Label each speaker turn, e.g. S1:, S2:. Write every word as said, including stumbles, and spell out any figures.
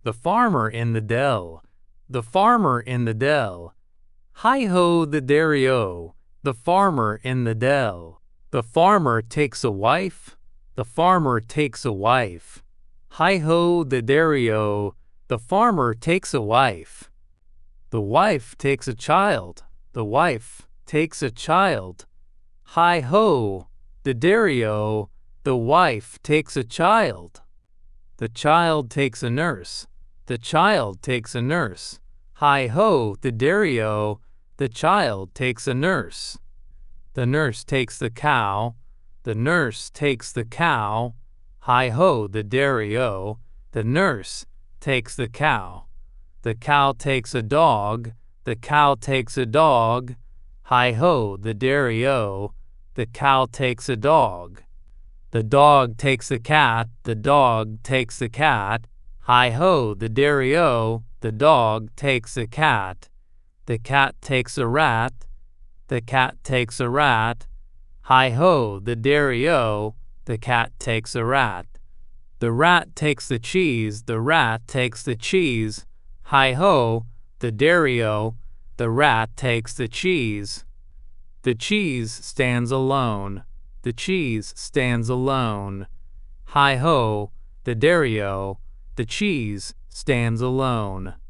S1: The farmer in the dell. The farmer in the dell. Hi-ho the dairy-o, the farmer in the dell. The farmer takes a wife. The farmer takes a wife. Hi-ho the dairy-o, the farmer takes a wife. The wife takes a child. The wife takes a child. Hi-ho the dairy-o, the wife takes a child. The child takes a nurse. The child takes a nurse. Hi-ho the dairy-o, the child takes a nurse. The nurse takes the cow. The nurse takes the cow. Hi-ho the dairy-o, the nurse takes the cow. The cow takes a dog. The cow takes a dog. Hi-ho the dairy-o, the cow takes a dog. The dog takes a cat. The dog takes a cat. Hi-ho the dairy-o, the dog takes a cat. The cat takes a rat. The cat takes a rat. Hi-ho the dairy-o, the cat takes a rat. The rat takes the cheese. The rat takes the cheese. Hi-ho the dairy-o, the rat takes the cheese. The cheese stands alone. The cheese stands alone. Hi-ho the dairy-o, the cheese stands alone.